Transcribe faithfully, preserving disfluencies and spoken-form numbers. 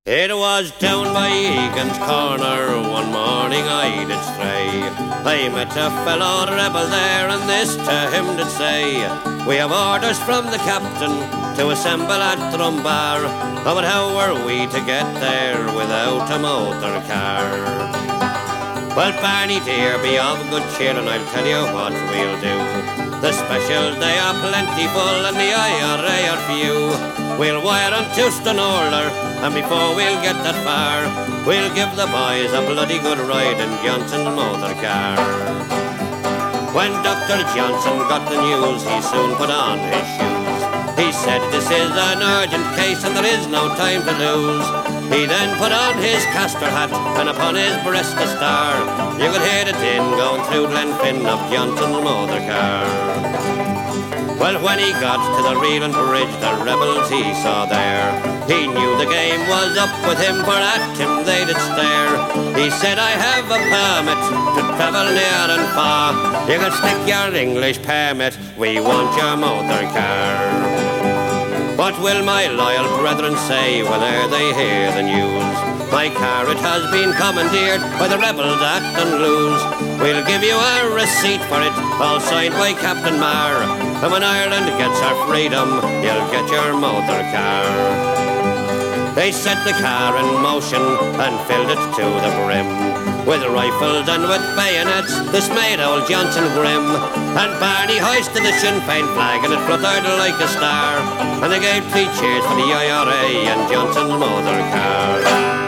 It was down by Egan's Corner, one morning I did stray. I met a fellow rebel there, and this to him did say, we have orders from the captain to assemble at Drumbar. Oh, but how were we to get there without a motor car? Well, Barney dear, be of good cheer, and I'll tell you what we'll do. The specials, they are plentiful, and the I R A are few. We'll wire on Houston Order, and before we'll get that far, we'll give the boys a bloody good ride in Johnson's motor car. When Doctor Johnson got the news, he soon put on his shoes. He said, this is an urgent case, and there is no time to lose. He then put on his castor hat, and upon his breast a star. You could hear the din going through Glenfin of Johnson's motor car. Well, when he got to the Reeland Bridge, the rebels he saw there, he knew the game was up with him, for at him they did stare. He said, I have a permit to travel near and far. You can stick your English permit, we want your motor car. What will my loyal brethren say whene'er they hear the news? My car, it has been commandeered by the rebels at Dunluce. We'll give you a receipt for it, all signed by Captain Marr. And when Ireland gets her freedom, you'll get your motor car. They set the car in motion and filled it to the brim. With rifles and with bayonets, this made old Johnson grim. And Barney hoisted the Sinn Féin flag, and it fluttered like a star. And they gave three cheers for the I R A and Johnson's motor car.